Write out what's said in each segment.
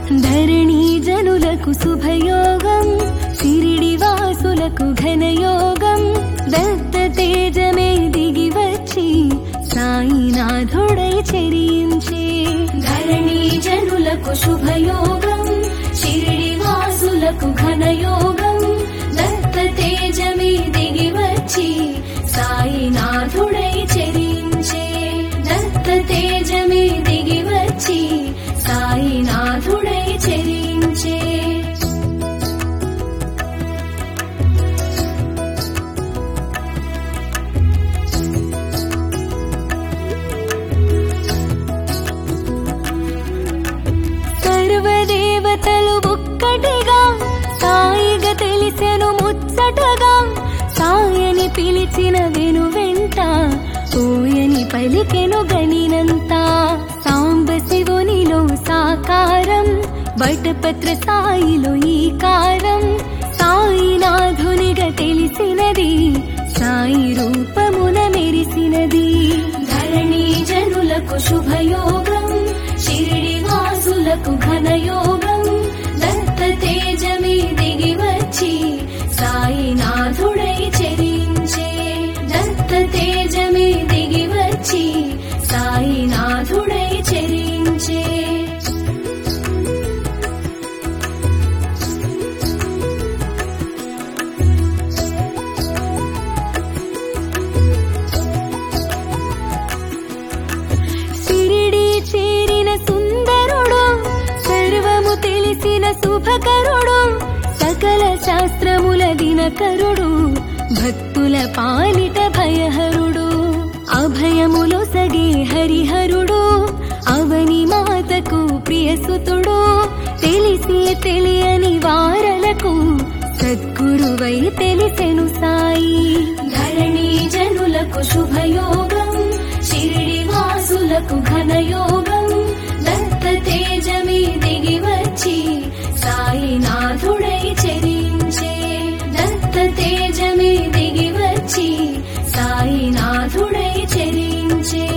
ధరణీ జనులకు శుభయోగం, షిరిడి వాసులకు ఘనయోగం, దత్త తేజమే దిగి వచ్చి సాయినాథుడై చెరించే. ధరణీ జనులకు శుభయోగం, షిరిడి వాసులకు ఘనయోగం, దత్త తేజమే దిగి వచ్చి సాయినాథుడై చెరించే. దత్త తేజమే దిగి వచ్చి సాయినాథుడై చెరించే. సర్వదేవతలు ఒక్కటిగా సాయిగా తెలిసెను ముచ్చటగా, సాయని పిలిచిన వెను వెంట ఓయని పలికెను గనినంతా. సాంబ శివునిలో సాకారం, వటపత్ర సాయిలో ఈకారం, సాయినాథునిగా తెలిసినది సాయి రూపమున మెరిసినది. ధరణీ జనులకు శుభయోగం, షిరిడి వాసులకు ఘనయోగం, దత్త తేజమే దిగి వచ్చి సాయినాథుడై చెరించే. దత్త తేజమే దిగి వచ్చి సాయినాథుడై చెరించే. షిరిడి చేరిన సుందరుడు, సర్వము తెలిసిన శుభకరుడు, సకల శాస్త్రముల దినకరుడు, భక్తుల పాలిట భయహరుడు, అభయములో సగే హరిహరుడు, అవని మాతకు ప్రియసుతుడు, తెలిసి తెలియని వారలకు సద్గురువై తెలిసెను సాయి. ధరణీ జనులకు శుభయోగం, షిరిడి వాసులకు ఘనయోగం, దత్త తేజమే దిగి వచ్చి సాయినాథుడై చెరించే. దత్త తేజమే దిగి వచ్చి సాయినాథుడై చెరించే.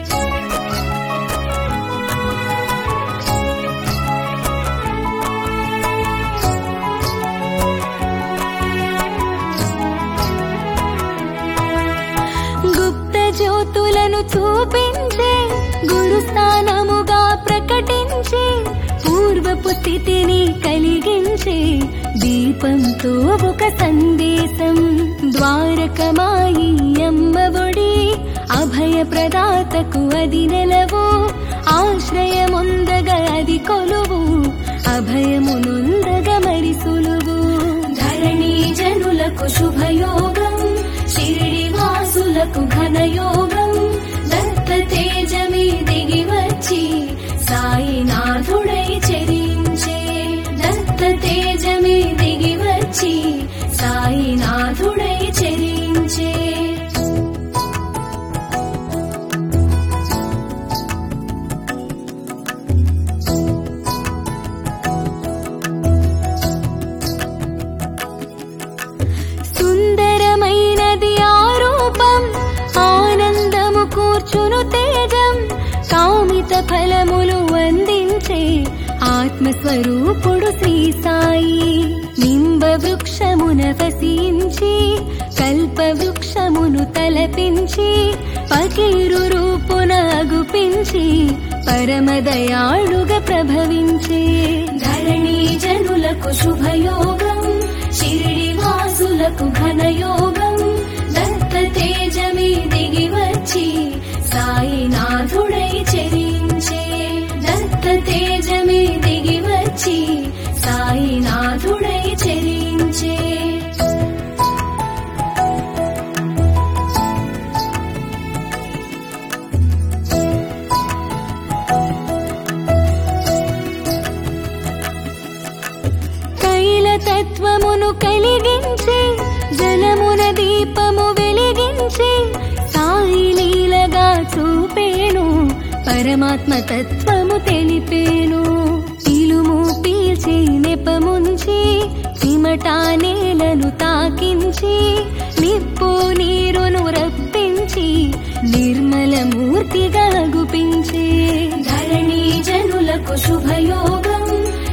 గుప్త జ్యోతులను చూపించే, గురుస్థానముగా ప్రకటించి, పూర్వపు స్థితిని కలిగించే, దీపంతో ఒక సందేశం. ద్వారకమాయి అమ్మఒడి, అభయ ప్రదాతకు అది నెలవు, ఆశ్రయముందగ అది కొలువు, అభయమునుందగ మరి సులువు. ధరణీ జనులకు శుభయోగం, షిరిడి వాసులకు ఘనయోగం, దత్త తేజమే దిగి వచ్చి సాయినాథుడై చెరించే. దత్త తేజమే దిగి వచ్చి సాయినాథుడై చెరించే. సుందరమైనది ఆరూపం, ఆనందము కూర్చును తేజం, కామిత ఫలములు అందించే ఆత్మస్వరూపుడు శ్రీ సాయి. నింబ వృక్షమున వసించి, కల్ప వృక్షమును తలపించి, పకీరు రూపున అగుపించి, పరమదయాళుగా ప్రభవించే. ధరణీ జనులకు శుభయోగం, షిరిడి వాసులకు ఘనయోగం, దత్త తేజమే దిగి వచ్చి సాయినాథుడై చెరించే. దత్త తేజమే దిగి వచ్చి సాయినాథుడై చెరించే. తత్వమును కలిగించి, జలమున దీపము వెలిగించి, సాయి లీలగా చూపేను, పరమాత్మ తత్వము తెలిపేను. ఇలుము పీల్చి నెపముంచి, సిమటా నేలను తాకించి, నిప్పు నీరును రప్పించి, నిర్మల మూర్తిగా గుపించే. ధరణీ జనులకు శుభయోగం,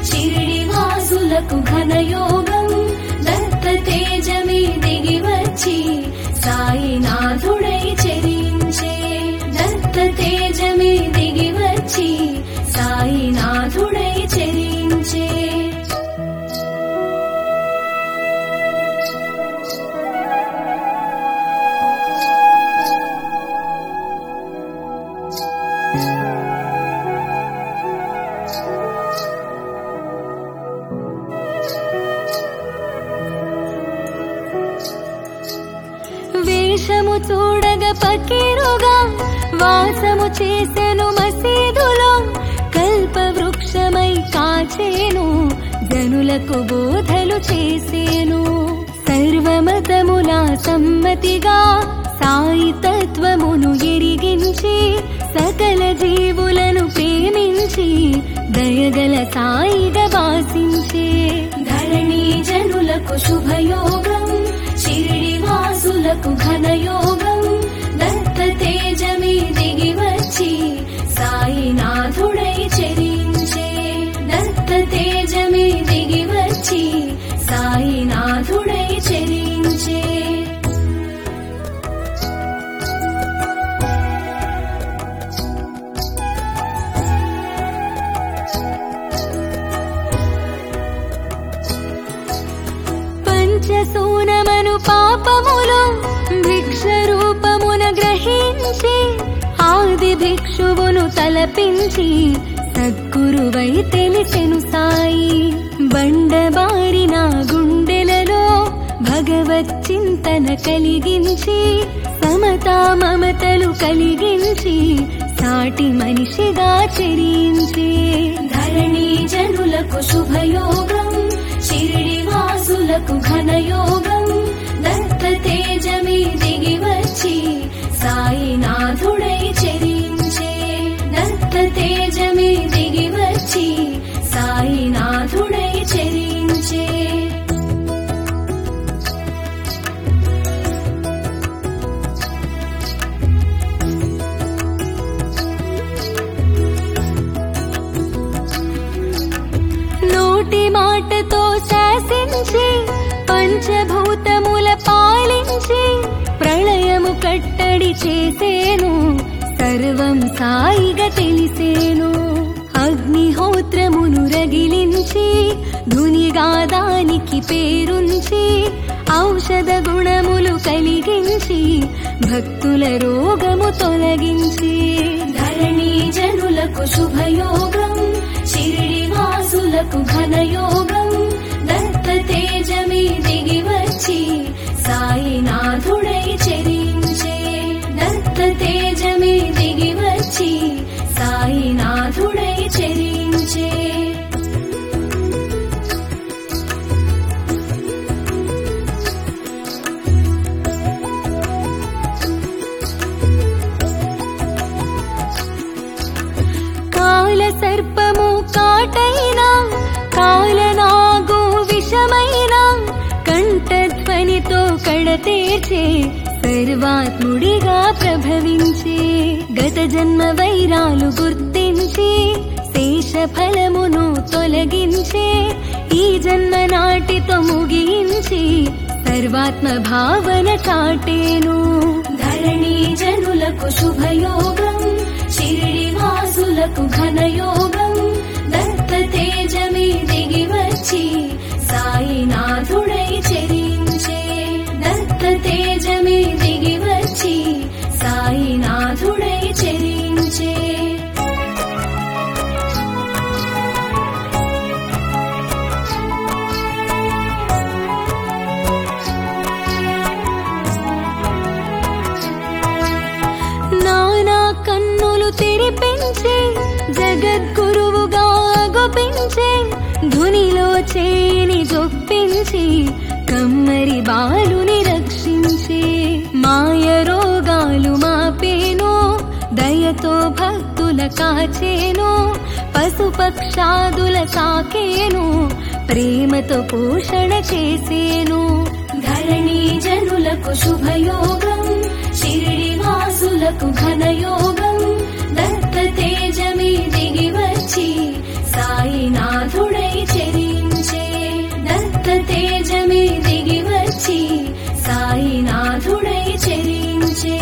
చూడగ పకీరుగా వాసము చేసెను మసీదులో కల్పవృక్షమై కాచేను జనులకు బోధలు చేసేను సర్వమతముల సమ్మతిగా సాయి తత్వమును ఎరిగించి సకల జీవులను ప్రేమించి దయగల సాయిగా వాసించే ధరణి జనులకు శుభయోగం షిరిడి వాసులకు ఘనయోగం దత్త తేజమే దిగి వచ్చి సాయినాథుడై చరించే దత్త తేజమే దిగి వచ్చి సాయినాథుడై చరించే పంచసూనమను పాపములు భిక్ష రూపమున గ్రహించి ఆది భిక్షువును తలపించి సద్గురువై తెలిసెను సాయి బండబారిన గుండెలలో భగవత్ చింతన కలిగించి సమతా మమతలు కలిగించి సాటి మనిషిగా చరించి ధరణి జనులకు శుభయోగం షిరిడి వాసులకు ఘనయోగం దత్త తేజమే దిగి వచ్చి సాయినాథుడై చరించే దత్త తేజమే దిగి వచ్చి సాయినాథుడై చరించే నోటి మాటతో శాసించి పంచభూతముల పాలించి ప్రళయము కట్టడి చేసేను సర్వం సాయిగా తెలిసేను అగ్నిహోత్రమును రగిలించి ధునిగాదానికి పేరుంచి ఔషధ గుణములు కలిగించి భక్తుల రోగము తొలగించి ధరణి జనులకు శుభయోగం షిరిడి వాసులకు ఘనయోగం దత్త తేజమే దిగి వచ్చి సాయినాథుడై చరించే దత్త తేజమే దిగి వచ్చి సాయినాథుడై చరించే కాల సర్పము కాటైనా కాలనాగు విషమైనా కంఠధ్వనితో కడతేర్చే సర్వాత్ముడిగా ప్రభవించే గత జన్మ వైరాలు గుర్తించి శేష ఫలమును తొలగించే ఈ జన్మ నాటితో ముగించి సర్వాత్మ భావన చాటేను ధరణి జనులకు శుభయోగం షిరిడి వాసులకు ఘనయోగం దత్త తేజమే దిగి వచ్చి సాయినాథుడై చరించే దత్త తేజమే దిగి వచ్చి సాయినాథుడై చరించే నానా కన్నులు తెరిపించే జగద్గురువుగా గోపించే ధునిలో చేని జొప్పించి కమ్మరి బాలుని రక్షించే మాయ రోగాలు మాపేను దయతో భక్తుల కాచేను పశుపక్షాదుల సాకేను ప్రేమతో పోషణ చేసేను ధరణి జనులకు శుభయోగం షిరిడి వాసులకు ఘనయోగం దత్త తేజమే దిగి వచ్చి సాయినాథుడై చరించే దత్త తేజమే దిగి వచ్చి సాయినాథుడై చరించే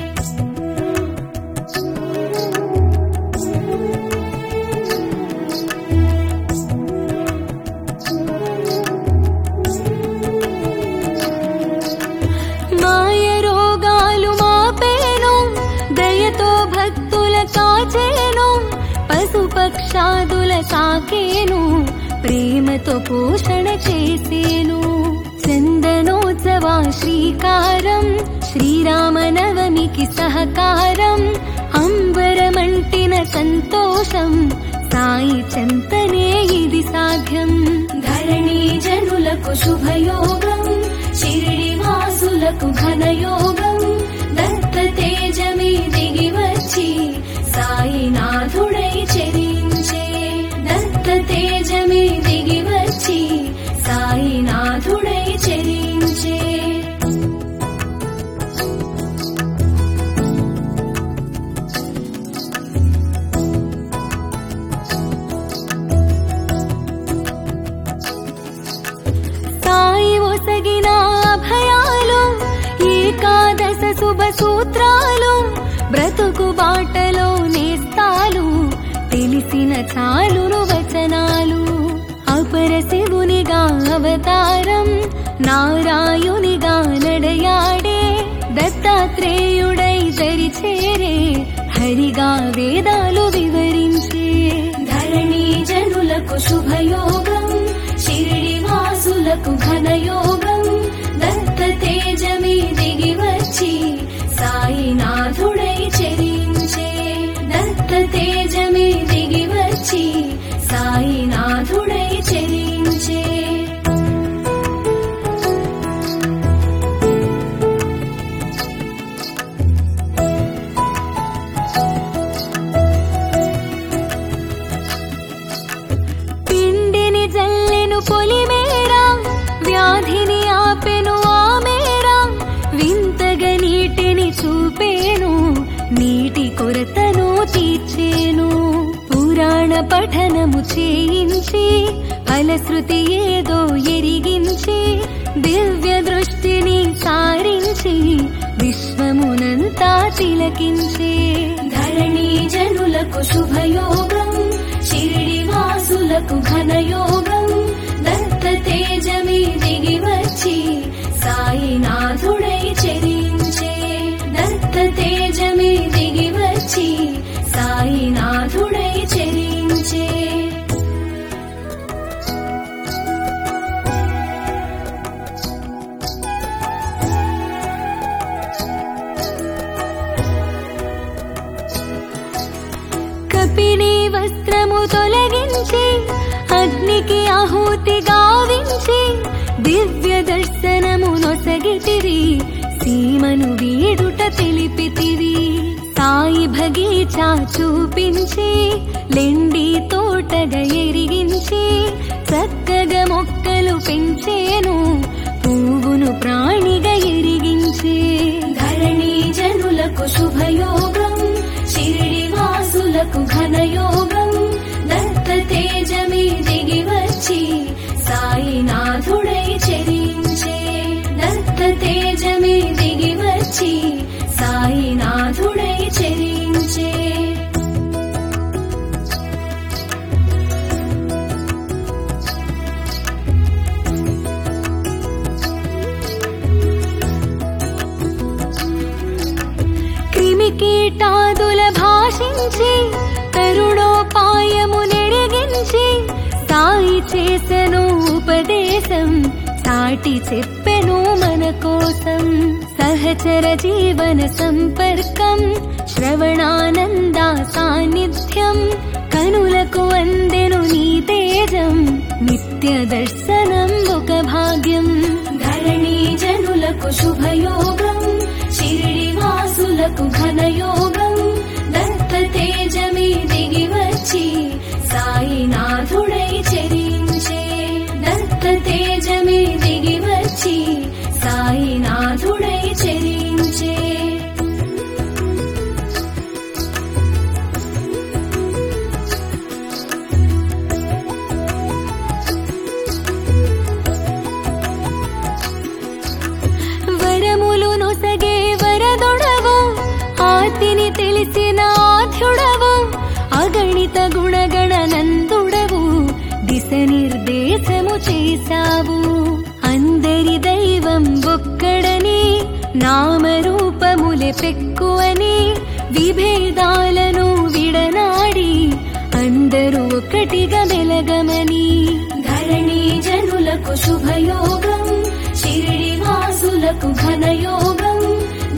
మాయ రోగాలు మాపేను దయతో భక్తుల కాచేను పశుపక్షాదుల సాకేను ప్రేమతో పోషణ చేసేను చందనోత్సవ శ్రీకారం శ్రీరామనవమికి సహకారం అంబరమంటిన సంతోషం సాయి చెంతనే ఇది సాధ్యం. ధరణీ జనులకు శుభయోగం షిరిడి వాసులకు ఘనయోగం దత్త తేజమే దిగి వచ్చి సాయినాథుడై చెరించే. దత్త తేజమే దిగి వచ్చి సాయినాథుడై చెరించే. సాయి ఒసగిన అభయాలు ఏకాదశ శుభ సూత్రాలు బ్రతుకు బాటలో నేస్తాలు తెలిసిన చాలును వచనాలు. అపర శివునిగా అవతారం నారాయునిగా నడయాడే దత్తాత్రేయుడై దరిచేరే హరిగా వేదాలు వివరించే. ధరణీ జనులకు శుభయోగం షిరిడి వాసులకు ఘనయోగం దత్త తేజమే దిగి వచ్చి సాయినాథుడై చెరించే. దత్త తేజమే దిగి వచ్చి సాయినాథుడై చెరించే. పిండిని జల్లెను పొలిమేరా వ్యాధిని ఆపెను ఆమేరా వింతగా నీటిని చూపేను నీటి కొరతను తీర్చేను. పురాణ పఠనము చేయించి ఫలశ్రుతి ఏదో ఎరిగించి దివ్య దృష్టిని సారించి విశ్వమునంతా తిలకించే. ధరణీ జనులకు శుభయోగం షిరిడి వాసులకు ఘనయోగం దత్త తేజమే దిగి వచ్చి సాయినాథుడై చెరించే. దత్త తేజమే దిగి వచ్చి సాయినాథుడై చెరించే. కపిని వస్త్రము తొలగించి అగ్నికి ఆహుతి గావించి దివ్య దర్శనము నొసగితివి సీమను వీడుట తెలిపితివి. సాయి భగీచా చూపించి లెండి తోటగా ఎరిగించి చక్కగా మొక్కలు పెంచేను పువ్వును ప్రాణిగా ఎరిగించి. ధరణీ జనులకు శుభయోగం షిరిడి వాసులకు ఘనయోగం దత్త తేజమే దిగి వచ్చి సాయినాథుడై చెరించే. దత్త తేజమే దిగి వచ్చి సాయినాథుడై చెరించే. క్రిమికీటాదుల భాషించి కరుణోపాయము నెరిగించి సాయి చేసెను ఉపదేశం సాటి చెప్పెను మన కోసం. సహచర జీవన సంపర్కం శ్రవణానంద సాన్నిధ్యం కనులకు అందెను నీ తేజం నిత్య దర్శనం ఒక భాగ్యం. ధరణీ జనులకు శుభయోగం షిరిడి వాసులకు ఘనయోగం దత్త తేజమే దిగి వచ్చి సాయినాథుడై చెరించే. దత్త తేజమే దిగి వచ్చి సాయినాథుడై చెరించే. వరములు నొసగే వరదొడవు ఆతిని తెలిసిన ఆధ్యుడవు అగణిత గుణగణ నందుడవు దిశ నిర్దేశము చేశావు. అందరి దైవం ఒక్కడని నామరూపములే పెక్కువని విభేదాలను విడనాడి అందరూ ఒకటిగా వెలగమని. ధరణీ జనులకు శుభయోగం షిరిడి వాసులకు ఘనయోగం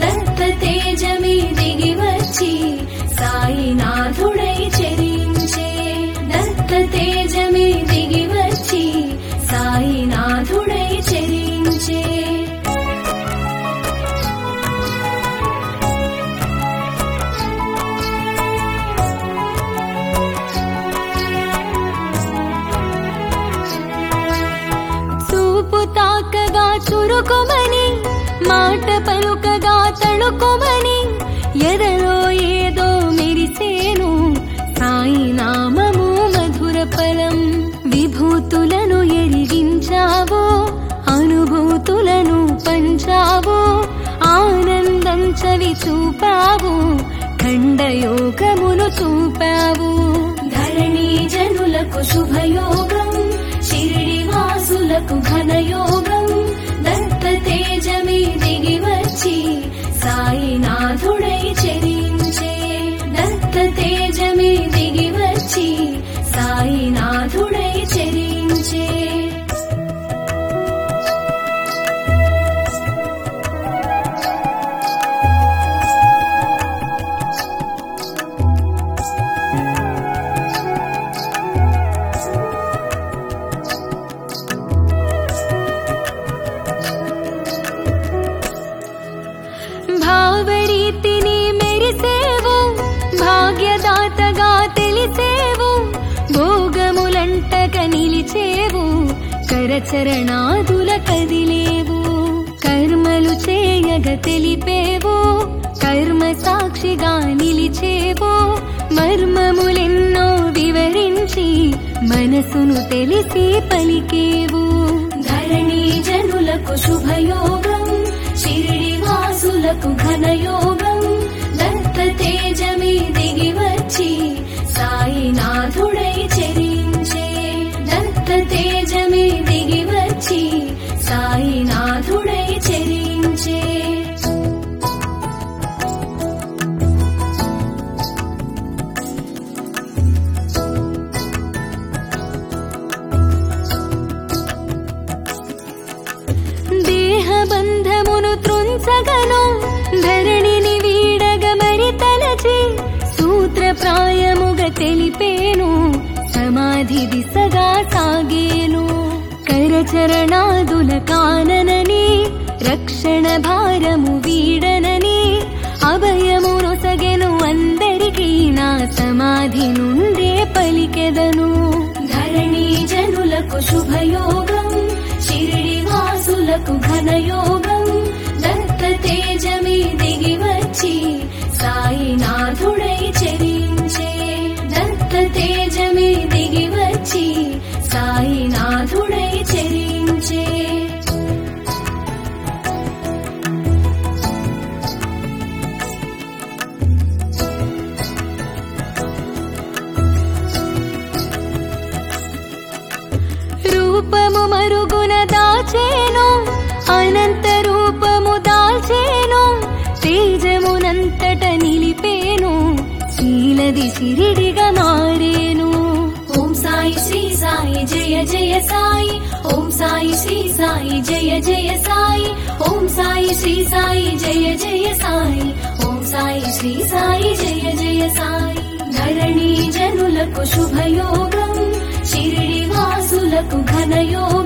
చూపు తాకగా చురుకుమని, మాట పలుకగా తళుకుమని, ఎదలో ఏదో మెరిసేను సాయి నామము మధుర ఫలం. విభూతులను ఎరిగించావో, అనుభూతులను పంచావో, ఆనందం చవి చూపావు, ఖండయోగమును చూపావు. ధరణి జనులకు శుభయోగం, షిరిడి వాసులకు ఘనయోగం, దత్త తేజమే దిగి వచ్చి సాయినాథుడై చెరించే. దత్త తేజమే దిగి వచ్చి సాయినాథుడై చెరించే. భావరీతిని మెరిసేవు, భాగ్యదాతగా తెలిసేవు, భోగములంటక నిలిచేవు, కరచరణాదుల కదిలేవు. కర్మలు చేయగ తెలిపేవు, కర్మ సాక్షిగా నిలిచేవు, మర్మములెన్నో వివరించి మనసును తెలిసి పలికేవు. ధరణి జనులకు శుభయోగం, షిరిడి వాసులకు ఘనయోగం, దత్త తేజమే దిగి వచ్చి సాయినాథుడై చెరించే. దత్త తేజమే దిగి వచ్చి సాయినాథుడై చెరించే. దేహబంధమును త్రుంచగను, ధరణిని వీడగ మరి తలచి, సూత్రప్రాయముగ తెలిపేను, సమాధి దిశగా సాగేను. కరచరణాదుల కాననని, రక్షణ భారము వీడనని, అభయమునొసగెను అందరికీ, నా సమాధి నుండే పలికెదను. ధరణి జనులకు శుభయోగం, షిరిడి వాసులకు ఘనయోగం, దత్త తేజమే దిగి వచ్చి సాయినాథుడై చెరించే. దత్త తేజమే దిగి వచ్చి సాయినాథుడై చెరించే. రూపము మరుగున దాచేను, అనంత రూపము దాల్చేను, తేజమునంతట నిలిపేను, శీలది షిరిడిగా మారేను. ఓం సాయి శ్రీ సాయి జయ జయ సాయి, ఓం సాయి శ్రీ సాయి జయ జయ సాయి, ఓం సాయి శ్రీ సాయి జయ జయ సాయి, ఓం సాయి శ్రీ సాయి జయ జయ సాయి. ధరణి జనులకు శుభయోగం, షిరిడి వాసులకు ఘనయోగం,